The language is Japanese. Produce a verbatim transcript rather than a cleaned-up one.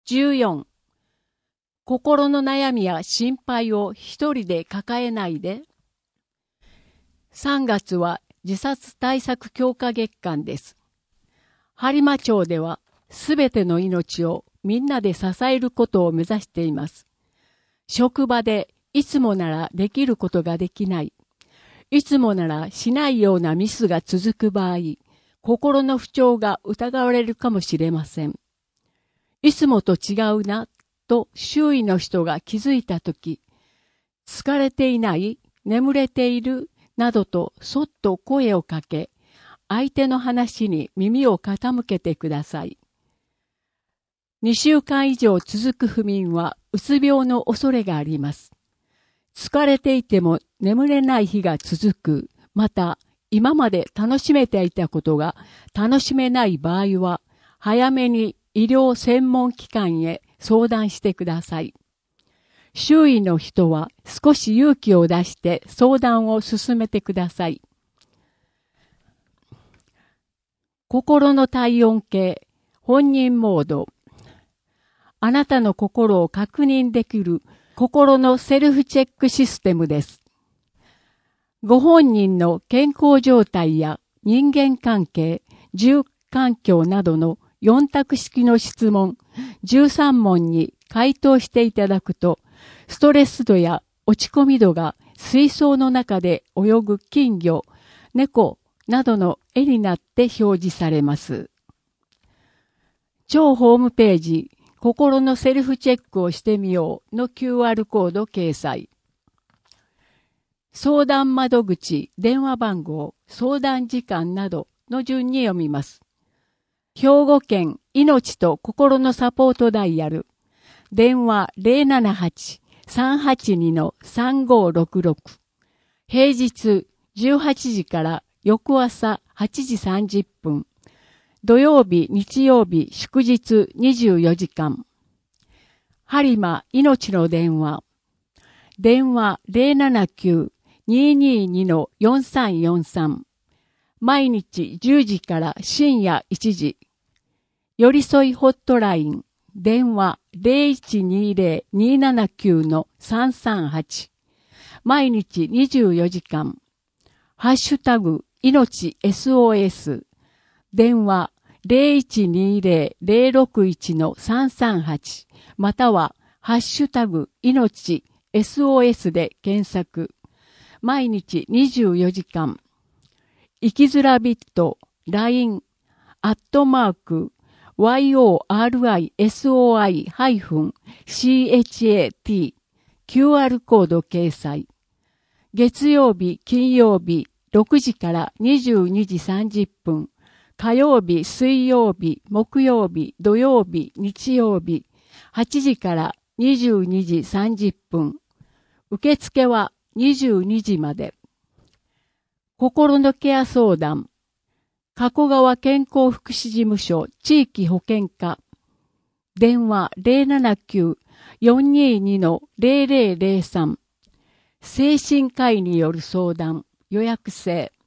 じゅうよん、心の悩みや心配を一人で抱えないで。さんがつは自殺対策強化月間です。播磨町ではすべての命をみんなで支えることを目指しています。職場でいつもならできることができない、いつもならしないようなミスが続く場合、心の不調が疑われるかもしれません。いつもと違うなと周囲の人が気づいたとき、疲れていない、眠れているなどとそっと声をかけ、相手の話に耳を傾けてください。にしゅうかん以上続く不眠はうつ病の恐れがあります。疲れていても眠れない日が続く、また今まで楽しめていたことが楽しめない場合は、早めに医療専門機関へ相談してください。周囲の人は少し勇気を出して相談を進めてください。心の体温計、本人モード。あなたの心を確認できる心のセルフチェックシステムです。ご本人の健康状態や人間関係、住環境などのよん択式の質問じゅうさん問に回答していただくと、ストレス度や落ち込み度が水槽の中で泳ぐ金魚、猫などの絵になって表示されます。超ホームページ、心のセルフチェックをしてみようの キューアール コード掲載。相談窓口、電話番号、相談時間などの順に読みます。兵庫県命と心のサポートダイヤル。電話 ゼロななはち さんはちに さんごろくろく。平日じゅうはちじから翌朝はちじさんじゅっぷん。土曜日、日曜日、祝日にじゅうよじかん。播磨命の電話。電話 ゼロななきゅう にーにーに よんさんよんさん。毎日じゅうじから深夜いちじ。寄り添いホットライン。電話 ゼロいちにーゼロ にーななきゅう さんさんはち。毎日にじゅうよじかん。ハッシュタグ命 エスオーエス。電話 ゼロいちにーゼロ ゼロろくいち さんさんはち。またはハッシュタグ命 エスオーエス で検索。毎日にじゅうよじかん。生きづらビット ライン アットマーク ヨーリソイ ハイフン シーエイチエーティー キューアール コード掲載。月曜日、金曜日ろくじからにじゅうにじさんじゅっぷん。火曜日、水曜日、木曜日、土曜日、日曜日はちじからにじゅうにじさんじゅっぷん。受付はにじゅうにじまで。心のケア相談。加古川健康福祉事務所地域保健課。電話 ゼロななきゅう よんにーに ゼロゼロゼロさん。精神科医による相談。予約制。